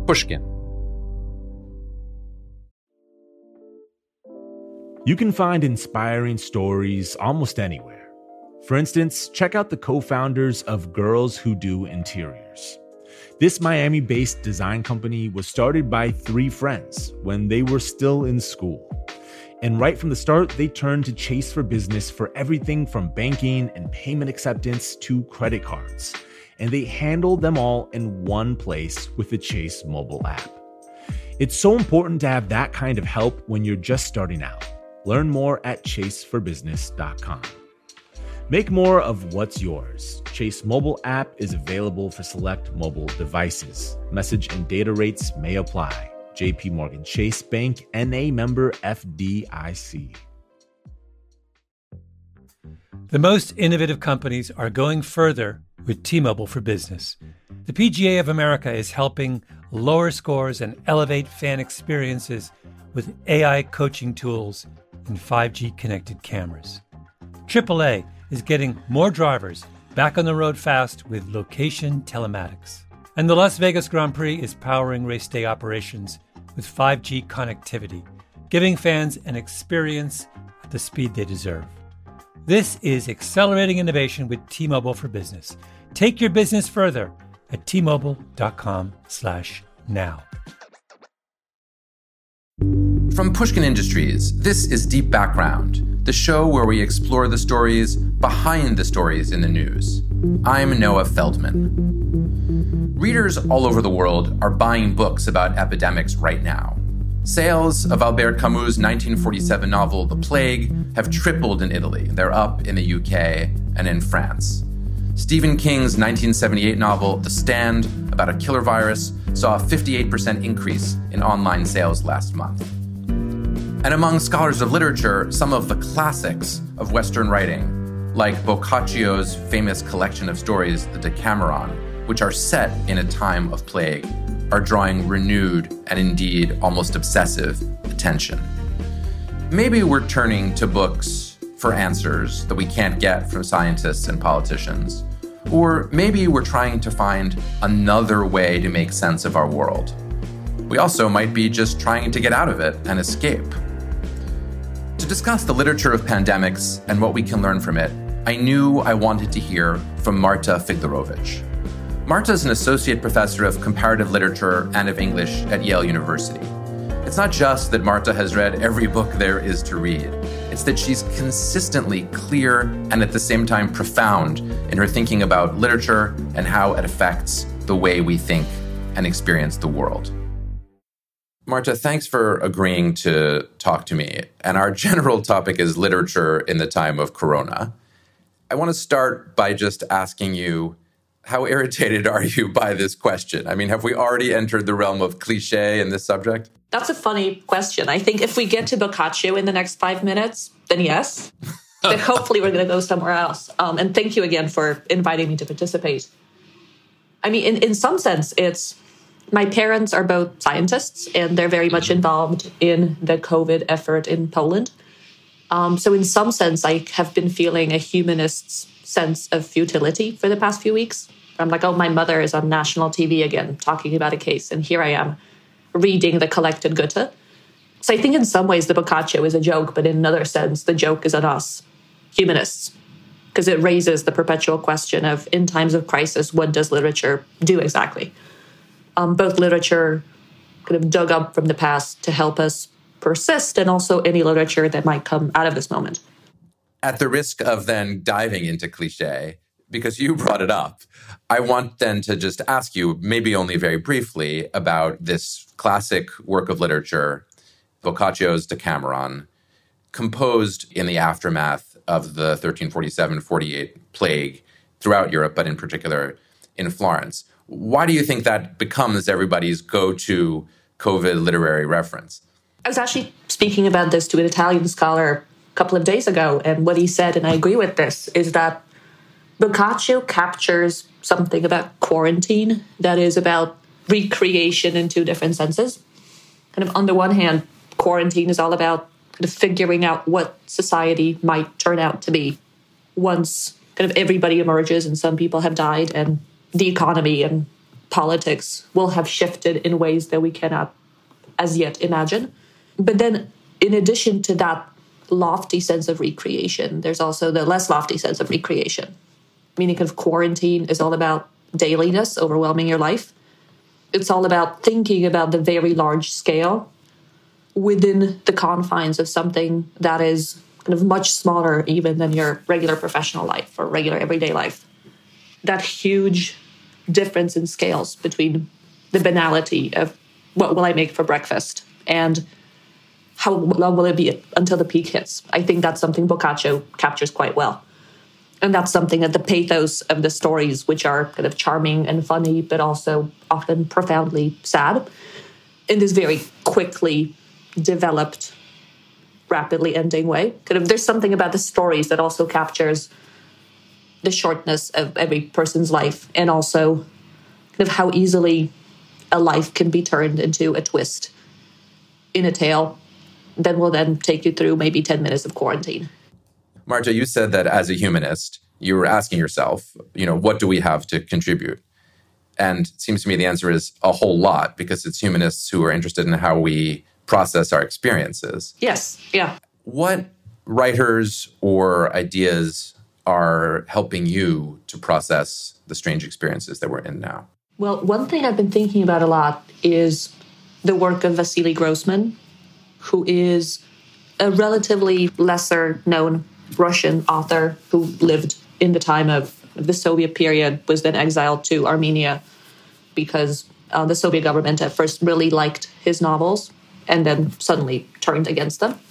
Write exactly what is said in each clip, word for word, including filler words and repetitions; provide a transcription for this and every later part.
Pushkin. You can find inspiring stories almost anywhere. For instance, check out the co-founders of Girls Who Do Interiors. This Miami-based design company was started by three friends when they were still in school. And right from the start, they turned to Chase for Business for everything from banking and payment acceptance to credit cards. And they handled them all in one place with the Chase mobile app. It's so important to have that kind of help when you're just starting out. Learn more at chase for business dot com. Make more of what's yours. Chase mobile app is available for select mobile devices. Message and data rates may apply. J P Morgan Chase Bank, N A member F D I C. The most innovative companies are going further with T-Mobile for Business. The P G A of America is helping lower scores and elevate fan experiences with A I coaching tools and five G connected cameras. triple A is getting more drivers back on the road fast with location telematics. And the Las Vegas Grand Prix is powering race day operations with five G connectivity, giving fans an experience at the speed they deserve. This is accelerating innovation with T-Mobile for Business. Take your business further at T Mobile dot com slash now. From Pushkin Industries, this is Deep Background, the show where we explore the stories behind the stories in the news. I'm Noah Feldman. Readers all over the world are buying books about epidemics right now. Sales of Albert Camus' nineteen forty-seven novel, The Plague, have tripled in Italy. They're up in the U K and in France. Stephen King's nineteen seventy-eight novel, The Stand, about a killer virus, saw a fifty-eight percent increase in online sales last month. And among scholars of literature, some of the classics of Western writing, like Boccaccio's famous collection of stories, the Decameron, which are set in a time of plague, are drawing renewed and indeed almost obsessive attention. Maybe we're turning to books for answers that we can't get from scientists and politicians. Or maybe we're trying to find another way to make sense of our world. We also might be just trying to get out of it and escape. To discuss the literature of pandemics and what we can learn from it, I knew I wanted to hear from Marta Figdorovic. Marta is an associate professor of comparative literature and of English at Yale University. It's not just that Marta has read every book there is to read. It's that she's consistently clear and at the same time profound in her thinking about literature and how it affects the way we think and experience the world. Marta, thanks for agreeing to talk to me. And our general topic is literature in the time of Corona. I want to start by just asking you, how irritated are you by this question? I mean, have we already entered the realm of cliché in this subject? That's a funny question. I think if we get to Boccaccio in the next five minutes, then yes. But hopefully we're going to go somewhere else. Um, and thank you again for inviting me to participate. I mean, in, in some sense, it's my parents are both scientists, and they're very much involved in the COVID effort in Poland. Um, so in some sense, I have been feeling a humanist's sense of futility for the past few weeks. I'm like, oh, my mother is on national T V again, talking about a case. And here I am reading the collected Goethe. So I think in some ways the Boccaccio is a joke, but in another sense, the joke is on us, humanists, because it raises the perpetual question of, in times of crisis, what does literature do exactly? Um, both literature kind of dug up from the past to help us persist, and also any literature that might come out of this moment. At the risk of then diving into cliché, because you brought it up, I want then to just ask you, maybe only very briefly, about this classic work of literature, Boccaccio's Decameron, composed in the aftermath of the thirteen forty-seven forty-eight plague throughout Europe, but in particular in Florence. Why do you think that becomes everybody's go-to COVID literary reference? I was actually speaking about this to an Italian scholar a couple of days ago, and what he said, and I agree with this, is that Boccaccio captures something about quarantine that is about recreation in two different senses. Kind of on the one hand, quarantine is all about kind of figuring out what society might turn out to be once kind of everybody emerges and some people have died and the economy and politics will have shifted in ways that we cannot as yet imagine. But then, in addition to that lofty sense of recreation, there's also the less lofty sense of recreation. Meaning kind of quarantine is all about dailiness overwhelming your life. It's all about thinking about the very large scale within the confines of something that is kind of much smaller even than your regular professional life or regular everyday life. That huge difference in scales between the banality of what will I make for breakfast and how long will it be until the peak hits. I think that's something Boccaccio captures quite well. And that's something that the pathos of the stories, which are kind of charming and funny, but also often profoundly sad, in this very quickly developed, rapidly ending way. Kind of, there's something about the stories that also captures the shortness of every person's life and also kind of how easily a life can be turned into a twist in a tale that will then take you through maybe ten minutes of quarantine. Marta, you said that as a humanist, you were asking yourself, you know, what do we have to contribute? And it seems to me the answer is a whole lot, because it's humanists who are interested in how we process our experiences. Yes, yeah. What writers or ideas are helping you to process the strange experiences that we're in now? Well, one thing I've been thinking about a lot is the work of Vasily Grossman, who is a relatively lesser-known Russian author who lived in the time of the Soviet period, was then exiled to Armenia because uh, the Soviet government at first really liked his novels and then suddenly turned against them.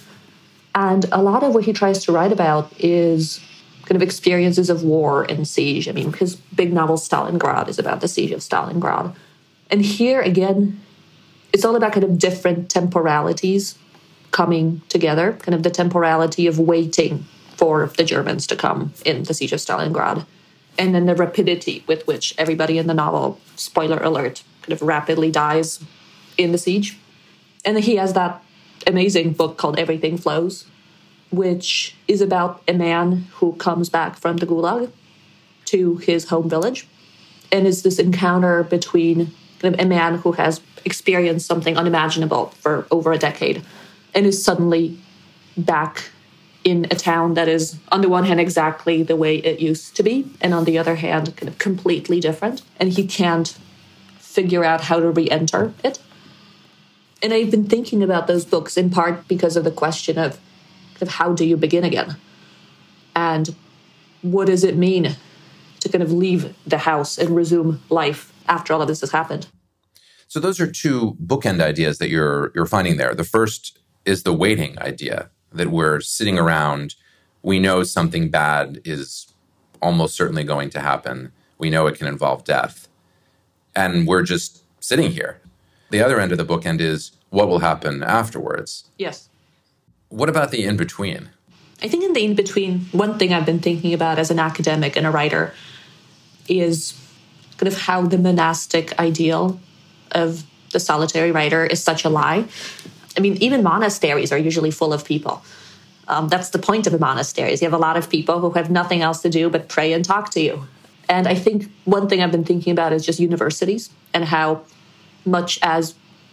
And a lot of what he tries to write about is kind of experiences of war and siege. I mean, his big novel Stalingrad is about the siege of Stalingrad. And here, again, it's all about kind of different temporalities coming together, kind of the temporality of waiting for the Germans to come in the siege of Stalingrad. And then the rapidity with which everybody in the novel, spoiler alert, kind of rapidly dies in the siege. And he has that amazing book called Everything Flows, which is about a man who comes back from the Gulag to his home village. And it's this encounter between kind of a man who has experienced something unimaginable for over a decade and is suddenly back in a town that is, on the one hand, exactly the way it used to be, and on the other hand, kind of completely different. And he can't figure out how to re-enter it. And I've been thinking about those books in part because of the question of, of how do you begin again? And what does it mean to kind of leave the house and resume life after all of this has happened? So those are two bookend ideas that you're you're finding there. The first is the waiting idea, that we're sitting around. We know something bad is almost certainly going to happen. We know it can involve death. And we're just sitting here. The other end of the bookend is what will happen afterwards. Yes. What about the in-between? I think in the in-between, one thing I've been thinking about as an academic and a writer is kind of how the monastic ideal of the solitary writer is such a lie. I mean, even monasteries are usually full of people. Um, that's the point of a monastery, is you have a lot of people who have nothing else to do but pray and talk to you. And I think one thing I've been thinking about is just universities and how much as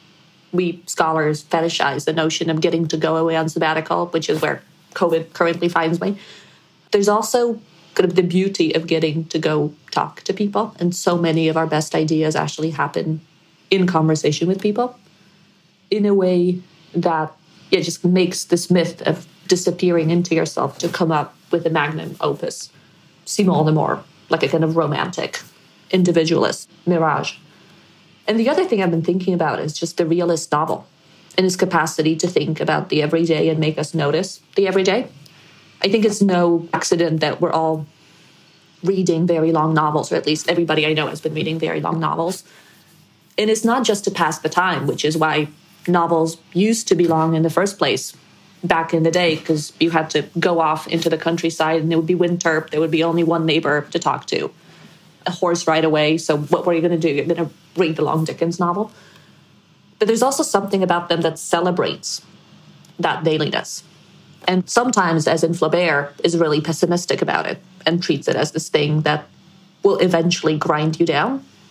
we scholars fetishize the notion of getting to go away on sabbatical, which is where COVID currently finds me, there's also kind of the beauty of getting to go talk to people. And so many of our best ideas actually happen in conversation with people in a way that yeah, just makes this myth of disappearing into yourself to come up with a magnum opus seem all the more like a kind of romantic, individualist mirage. And the other thing I've been thinking about is just the realist novel and its capacity to think about the everyday and make us notice the everyday. I think it's no accident that we're all reading very long novels, or at least everybody I know has been reading very long novels. And it's not just to pass the time, which is why novels used to be long in the first place back in the day, because you had to go off into the countryside and it would be winter. There would be only one neighbor to talk to, a horse ride away. So what were you going to do? You're going to read the long Dickens novel. But there's also something about them that celebrates that dailiness. And sometimes, as in Flaubert, is really pessimistic about it and treats it as this thing that will eventually grind you down.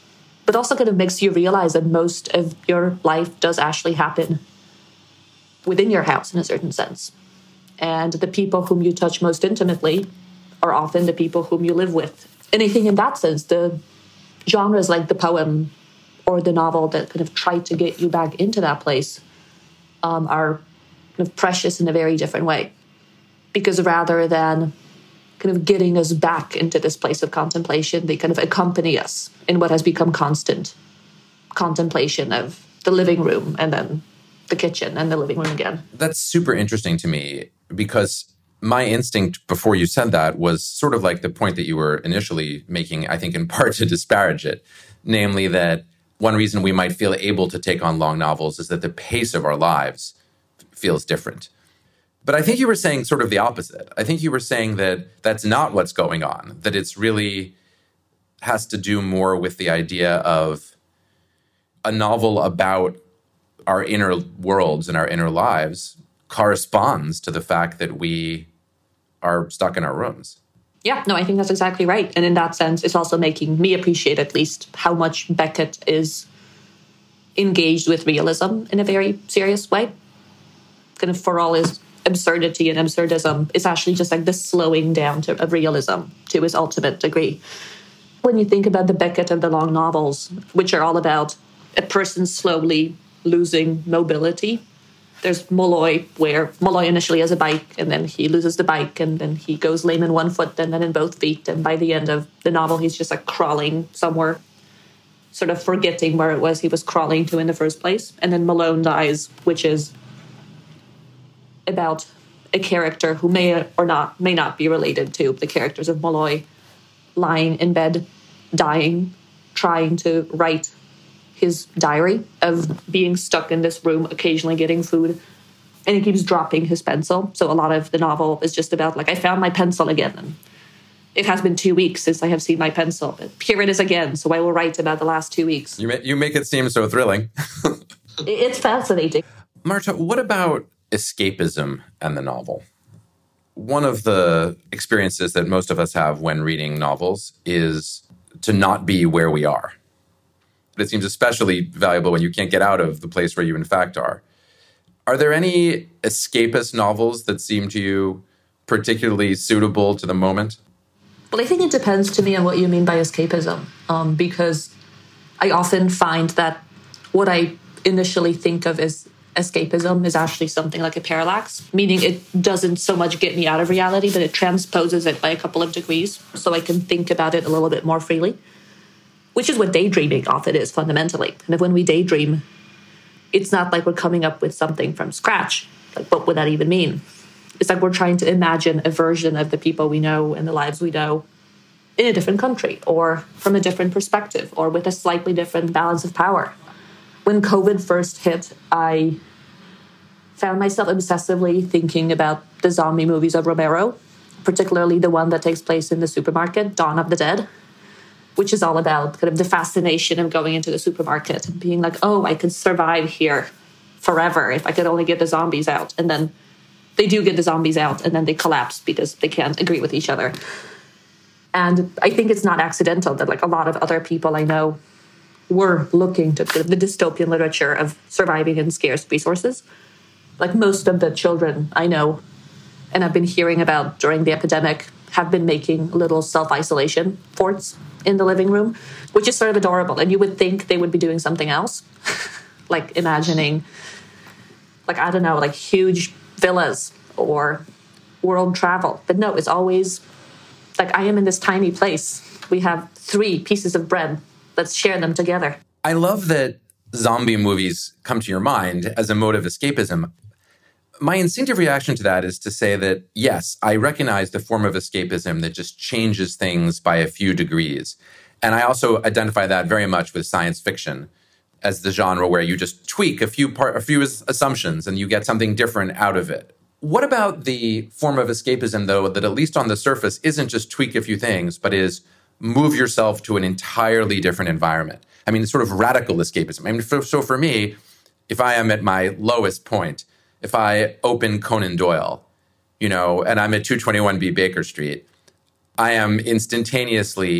but also kind of makes you realize that most of your life does actually happen within your house in a certain sense. And the people whom you touch most intimately are often the people whom you live with. And I think in that sense, the genres like the poem or the novel that kind of try to get you back into that place um, are kind of precious in a very different way. Because rather than kind of getting us back into this place of contemplation, they kind of accompany us in what has become constant contemplation of the living room and then the kitchen and the living room again. That's super interesting to me, because my instinct before you said that was sort of like the point that you were initially making, I think in part to disparage it, namely that one reason we might feel able to take on long novels is that the pace of our lives feels different. But I think you were saying sort of the opposite. I think you were saying that that's not what's going on, that it's really has to do more with the idea of a novel about our inner worlds and our inner lives corresponds to the fact that we are stuck in our rooms. Yeah, no, I think that's exactly right. And in that sense, it's also making me appreciate at least how much Beckett is engaged with realism in a very serious way. Kind of for all his absurdity and absurdism, it's actually just like the slowing down to, of realism to its ultimate degree. When you think about the Beckett of the long novels, which are all about a person slowly losing mobility, there's Molloy, where Molloy initially has a bike, and then he loses the bike, and then he goes lame in one foot and then in both feet. And by the end of the novel, he's just like crawling somewhere, sort of forgetting where it was he was crawling to in the first place. And then Malone Dies, which is about a character who may or not may not be related to the characters of Molloy, lying in bed, dying, trying to write his diary of being stuck in this room, occasionally getting food, and he keeps dropping his pencil. So a lot of the novel is just about, like, I found my pencil again, and it has been two weeks since I have seen my pencil, but here it is again, so I will write about the last two weeks. You, you make it seem so thrilling. It's fascinating. Marta, what about escapism and the novel? One of the experiences that most of us have when reading novels is to not be where we are. But it seems especially valuable when you can't get out of the place where you in fact are. Are there any escapist novels that seem to you particularly suitable to the moment? Well, I think it depends to me on what you mean by escapism, um, because I often find that what I initially think of as escapism is actually something like a parallax, meaning it doesn't so much get me out of reality, but it transposes it by a couple of degrees so I can think about it a little bit more freely. Which is what daydreaming often is fundamentally. And if when we daydream, it's not like we're coming up with something from scratch. Like, what would that even mean? It's like we're trying to imagine a version of the people we know and the lives we know in a different country, or from a different perspective, or with a slightly different balance of power. When COVID first hit, I found myself obsessively thinking about the zombie movies of Romero, particularly the one that takes place in the supermarket, Dawn of the Dead, which is all about kind of the fascination of going into the supermarket and being like, oh, I could survive here forever if I could only get the zombies out. And then they do get the zombies out, and then they collapse because they can't agree with each other. And I think it's not accidental that, like, a lot of other people I know were looking to the dystopian literature of surviving in scarce resources. Like, most of the children I know and I've been hearing about during the epidemic have been making little self-isolation forts in the living room, which is sort of adorable. And you would think they would be doing something else, like imagining, like, I don't know, like huge villas or world travel. But no, it's always like, I am in this tiny place. We have three pieces of bread. Let's share them together. I love that zombie movies come to your mind as a mode of escapism. My instinctive reaction to that is to say that, yes, I recognize the form of escapism that just changes things by a few degrees. And I also identify that very much with science fiction as the genre where you just tweak a few part, a few assumptions and you get something different out of it. What about the form of escapism, though, that at least on the surface isn't just tweak a few things, but is move yourself to an entirely different environment? I mean, it's sort of radical escapism. I mean, so for me, if I am at my lowest point, if I open Conan Doyle, you know, and I'm at two twenty-one B Baker Street, I am instantaneously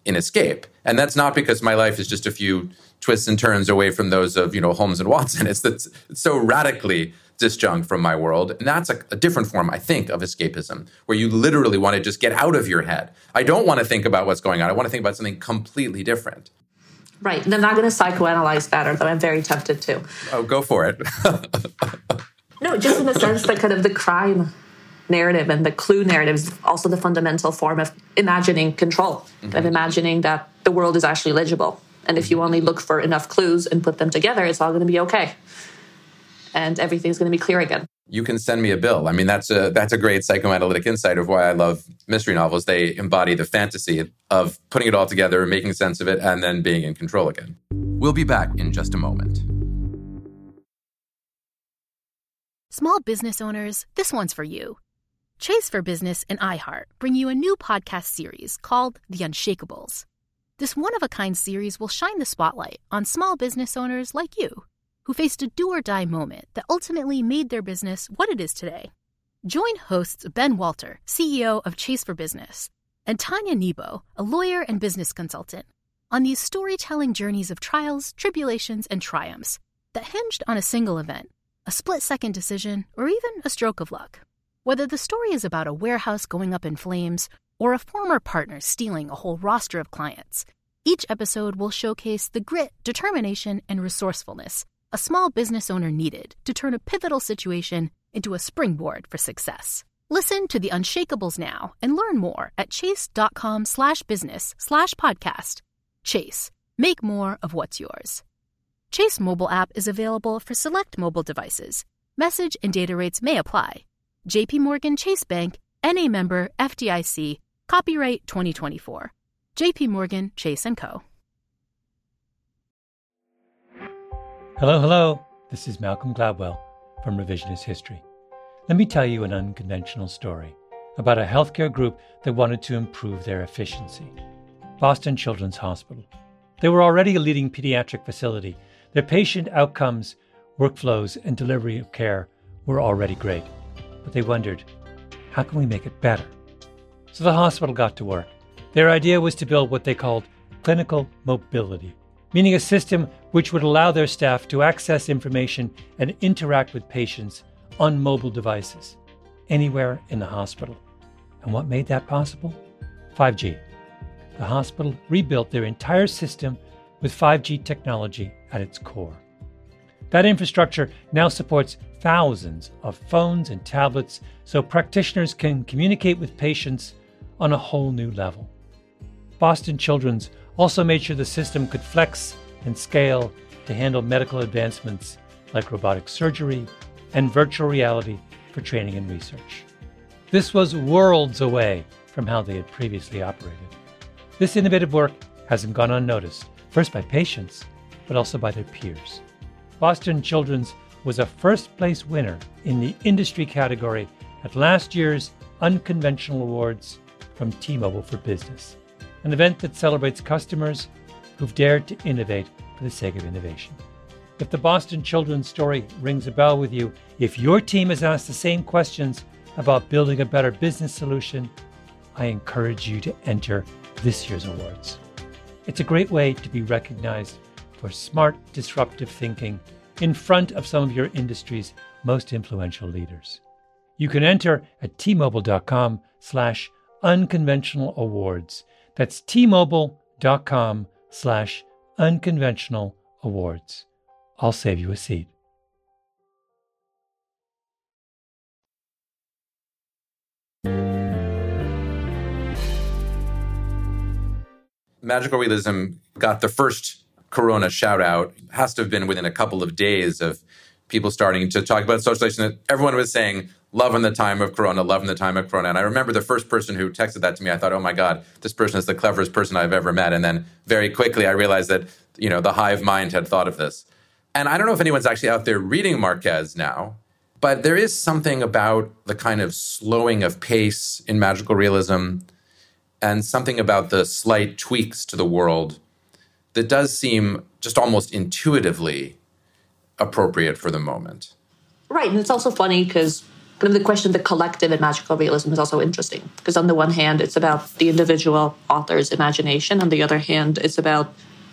in escape. And that's not because my life is just a few twists and turns away from those of, you know, Holmes and Watson. It's that it's so radically disjunct from my world. And that's a, a different form, I think, of escapism, where you literally want to just get out of your head. I don't want to think about what's going on. I want to think about something completely different. Right. And I'm not going to psychoanalyze that, although I'm very tempted to. Oh, go for it. No, just in the sense that kind of the crime narrative and the clue narrative is also the fundamental form of imagining control, mm-hmm. of imagining that the world is actually legible. And if you only look for enough clues and put them together, it's all going to be okay. And everything's going to be clear again. You can send me a bill. I mean, that's a that's a great psychoanalytic insight of why I love mystery novels. They embody the fantasy of putting it all together, making sense of it, and then being in control again. We'll be back in just a moment. Small business owners, this one's for you. Chase for Business and iHeart bring you a new podcast series called The Unshakables. This one-of-a-kind series will shine the spotlight on small business owners like you, who faced a do-or-die moment that ultimately made their business what it is today. Join hosts Ben Walter, C E O of Chase for Business, and Tanya Nebo, a lawyer and business consultant, on these storytelling journeys of trials, tribulations, and triumphs that hinged on a single event, a split-second decision, or even a stroke of luck. Whether the story is about a warehouse going up in flames or a former partner stealing a whole roster of clients, each episode will showcase the grit, determination, and resourcefulness a small business owner needed to turn a pivotal situation into a springboard for success. Listen to The Unshakables now and learn more at chase.com slash business slash podcast. Chase, make more of what's yours. Chase mobile app is available for select mobile devices. Message and data rates may apply. J P Morgan Chase Bank, N A member, F D I C, copyright twenty twenty-four. J P Morgan Chase and Co. Hello, hello. This is Malcolm Gladwell from Revisionist History. Let me tell you an unconventional story about a healthcare group that wanted to improve their efficiency. Boston Children's Hospital. They were already a leading pediatric facility. Their patient outcomes, workflows, and delivery of care were already great. But they wondered, how can we make it better? So the hospital got to work. Their idea was to build what they called clinical mobility, meaning a system which would allow their staff to access information and interact with patients on mobile devices, anywhere in the hospital. And what made that possible? five G. The hospital rebuilt their entire system with five G technology at its core. That infrastructure now supports thousands of phones and tablets so practitioners can communicate with patients on a whole new level. Boston Children's also made sure the system could flex and scale to handle medical advancements like robotic surgery and virtual reality for training and research. This was worlds away from how they had previously operated. This innovative work hasn't gone unnoticed, first by patients, but also by their peers. Boston Children's was a first-place winner in the industry category at last year's Unconventional Awards from T-Mobile for Business, an event that celebrates customers who've dared to innovate for the sake of innovation. If the Boston Children's story rings a bell with you, if your team has asked the same questions about building a better business solution, I encourage you to enter this year's awards. It's a great way to be recognized for smart, disruptive thinking in front of some of your industry's most influential leaders. You can enter at T-Mobile.com slash unconventional awards. That's T-Mobile.com slash unconventional awards. I'll save you a seat. Magical realism got the first Corona shout out. Has to have been within a couple of days of people starting to talk about socialization. Everyone was saying, love in the time of Corona, love in the time of Corona. And I remember the first person who texted that to me, I thought, oh my God, this person is the cleverest person I've ever met. And then very quickly I realized that, you know, the hive mind had thought of this. And I don't know if anyone's actually out there reading Marquez now, but there is something about the kind of slowing of pace in magical realism and something about the slight tweaks to the world that does seem just almost intuitively appropriate for the moment. Right. And it's also funny because kind of the question of the collective in magical realism is also interesting, because on the one hand, it's about the individual author's imagination. On the other hand, it's about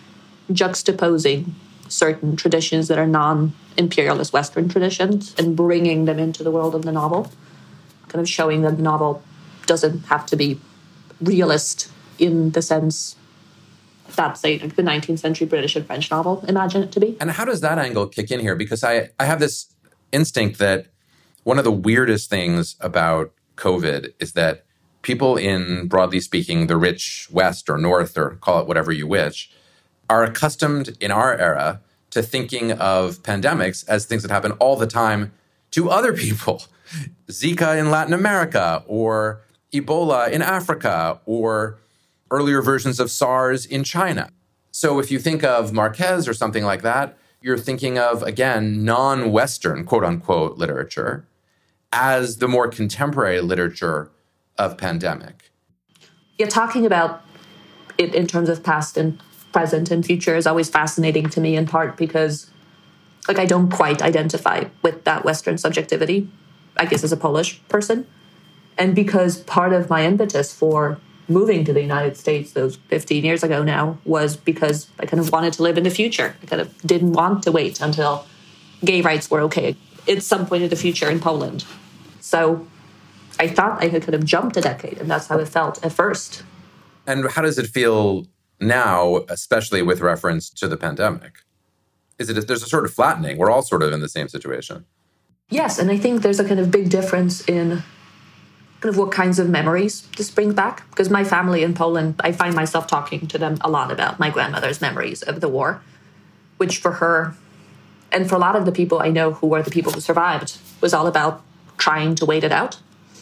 juxtaposing certain traditions that are non-imperialist Western traditions and bringing them into the world of the novel, kind of showing that the novel doesn't have to be realist in the sense that, say, like the nineteenth century British and French novel imagine it to be. And how does that angle kick in here? Because I, I have this instinct that one of the weirdest things about COVID is that people in, broadly speaking, the rich West or North, or call it whatever you wish, are accustomed in our era to thinking of pandemics as things that happen all the time to other people. Zika in Latin America, or Ebola in Africa, or earlier versions of SARS in China. So if you think of Marquez or something like that, you're thinking of, again, non-Western, quote unquote, literature as the more contemporary literature of pandemic. Yeah, talking about it in terms of past and present and future is always fascinating to me, in part because, like, I don't quite identify with that Western subjectivity, I guess, as a Polish person. And because part of my impetus for moving to the United States those fifteen years ago now was because I kind of wanted to live in the future. I kind of didn't want to wait until gay rights were okay at some point in the future in Poland. So I thought I had kind of jumped a decade, and that's how it felt at first. And how does it feel now, especially with reference to the pandemic? Is it, there's a sort of flattening. We're all sort of in the same situation. Yes, and I think there's a kind of big difference in kind of what kinds of memories this brings back. Because my family in Poland, I find myself talking to them a lot about my grandmother's memories of the war, which for her, and for a lot of the people I know who were the people who survived, was all about trying to wait it out.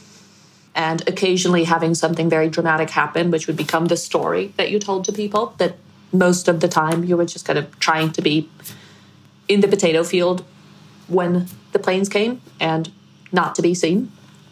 And occasionally having something very dramatic happen, which would become the story that you told to people, that most of the time you were just kind of trying to be in the potato field when the planes came and not to be seen.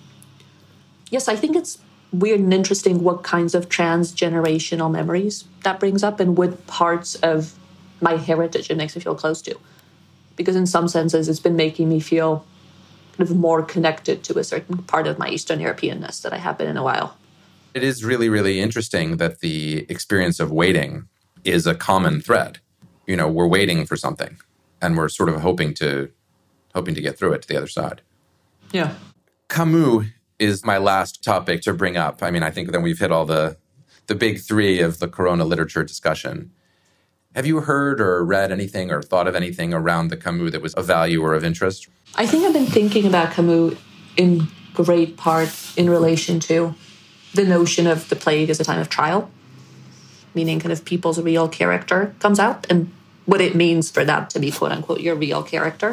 Yes, I think it's weird and interesting what kinds of transgenerational memories that brings up and what parts of my heritage it makes me feel close to. Because in some senses, it's been making me feel kind of more connected to a certain part of my Eastern Europeanness that I have been in a while. It is really, really interesting that the experience of waiting is a common thread. You know, we're waiting for something, and we're sort of hoping to hoping to get through it to the other side. Yeah. Camus is my last topic to bring up. I mean, I think then we've hit all the the big three of the Corona literature discussion. Have you heard or read anything or thought of anything around the Camus that was of value or of interest? I think I've been thinking about Camus in great part in relation to the notion of the plague as a time of trial, meaning kind of people's real character comes out and what it means for that to be, quote unquote, your real character.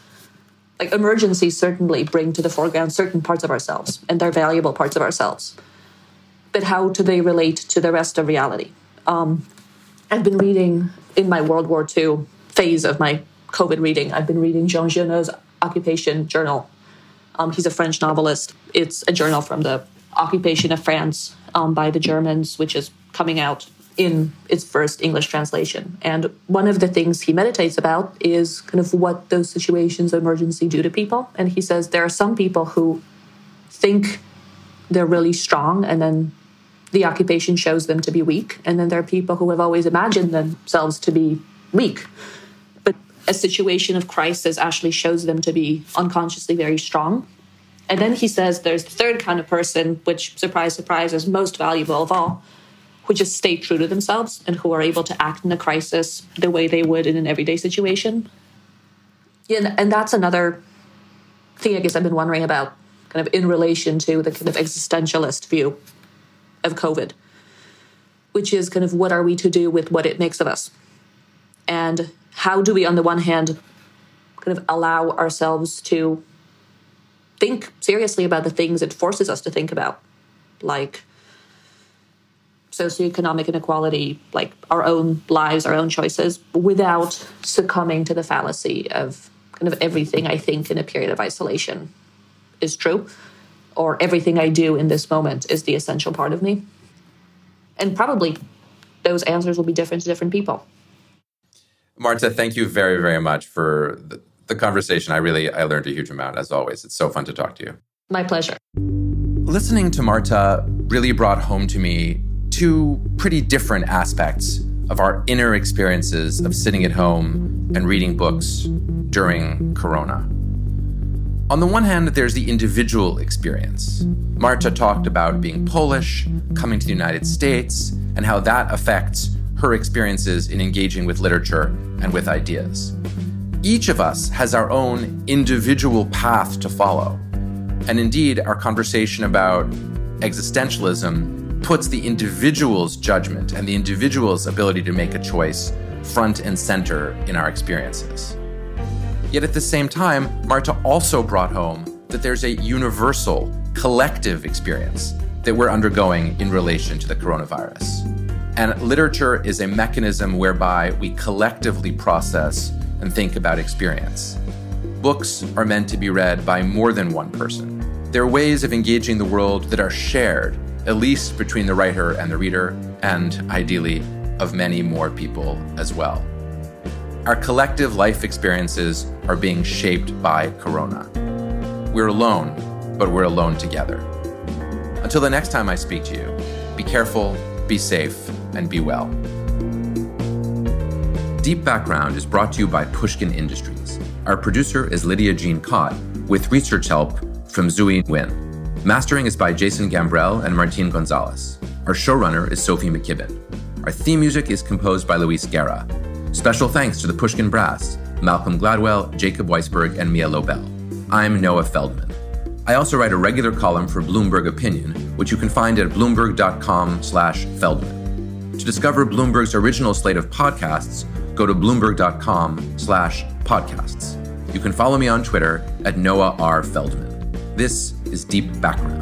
Like, emergencies certainly bring to the foreground certain parts of ourselves, and they're valuable parts of ourselves. But how do they relate to the rest of reality? Um, I've been reading in my World War Two phase of my COVID reading, I've been reading Jean Genot's Occupation Journal. Um, he's a French novelist. It's a journal from the occupation of France um, by the Germans, which is coming out in its first English translation. And one of the things he meditates about is kind of what those situations of emergency do to people. And he says there are some people who think they're really strong, and then the occupation shows them to be weak. And then there are people who have always imagined themselves to be weak. But a situation of crisis actually shows them to be unconsciously very strong. And then he says there's the third kind of person, which, surprise, surprise, is most valuable of all, who just stay true to themselves and who are able to act in a crisis the way they would in an everyday situation. Yeah, and that's another thing I guess I've been wondering about, kind of in relation to the kind of existentialist view of COVID, which is kind of what are we to do with what it makes of us? And how do we, on the one hand, kind of allow ourselves to think seriously about the things it forces us to think about, like socioeconomic inequality, like our own lives, our own choices, without succumbing to the fallacy of kind of everything I think in a period of isolation is true, or everything I do in this moment is the essential part of me. And probably those answers will be different to different people. Marta, thank you very, very much for the, the conversation. I really, I learned a huge amount, as always. It's so fun to talk to you. My pleasure. Listening to Marta really brought home to me two pretty different aspects of our inner experiences of sitting at home and reading books during Corona. On the one hand, there's the individual experience. Marta talked about being Polish, coming to the United States, and how that affects her experiences in engaging with literature and with ideas. Each of us has our own individual path to follow. And indeed, our conversation about existentialism puts the individual's judgment and the individual's ability to make a choice front and center in our experiences. Yet at the same time, Marta also brought home that there's a universal, collective experience that we're undergoing in relation to the coronavirus. And literature is a mechanism whereby we collectively process and think about experience. Books are meant to be read by more than one person. They're ways of engaging the world that are shared, at least between the writer and the reader, and ideally, of many more people as well. Our collective life experiences are being shaped by Corona. We're alone, but we're alone together. Until the next time I speak to you, be careful, be safe, and be well. Deep Background is brought to you by Pushkin Industries. Our producer is Lydia Jean Cott, with research help from Zui Nguyen. Mastering is by Jason Gambrell and Martin Gonzalez. Our showrunner is Sophie McKibben. Our theme music is composed by Luis Guerra. Special thanks to the Pushkin Brass, Malcolm Gladwell, Jacob Weisberg, and Mia Lobel. I'm Noah Feldman. I also write a regular column for Bloomberg Opinion, which you can find at bloomberg.com slash Feldman. To discover Bloomberg's original slate of podcasts, go to bloomberg.com slash podcasts. You can follow me on Twitter at Noah R. Feldman. This is Deep Background.